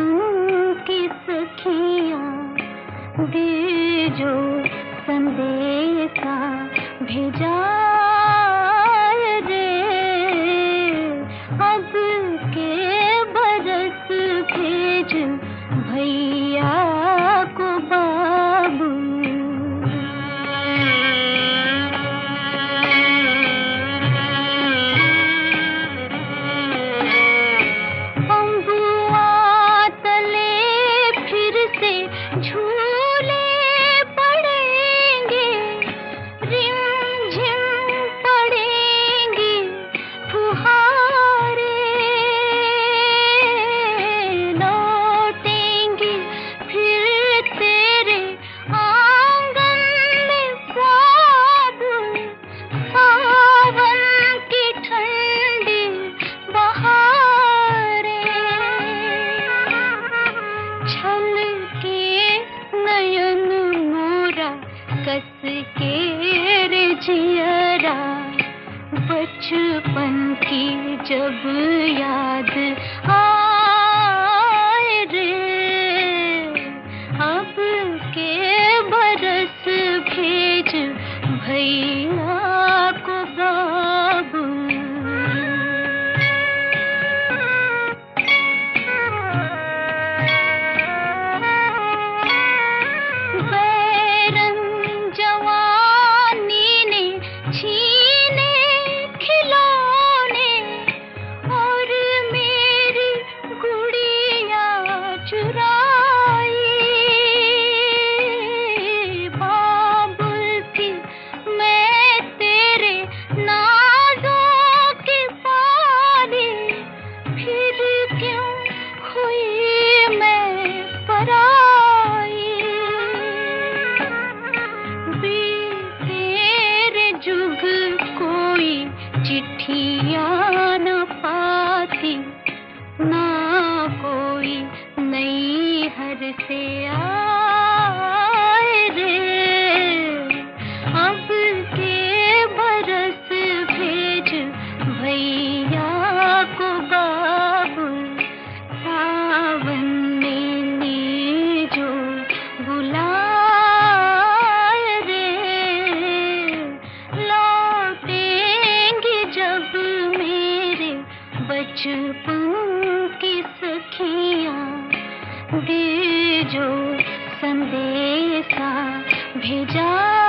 की सखियाँ दे जो संदेशा भेजा रे, अब के बरस भेज भैया को बाबू। अम्बुआ तले फिर से झूले पड़ेंगे, रिमझिम पड़ेंगी फुहारे, लौटेंगी फिर तेरे आंगन में बाबू, सावन की ठंडी बहारें, छल के नयन मोरा कस के रे जियरा, बचपन की जब याद आए रे, अब के बरस भेज भैया को बाबू। बैरन जवानी ने छीने खिलौने, और मेरी गुड़िया चुराई, बाबुल थी मैं तेरे नाज़ों की पाली, फिर क्यों हुई मैं पराई, तेरे जुग कोई चिट्ठियाँ न पाती, ना कोई नई हर से आए रे, अब के बरस भेज भैया को बाबू, सावन में नी जो बुलाए रे, लौटेंगी जब मेरे बचपन की सखियाँ दे जो संदेशा भेजा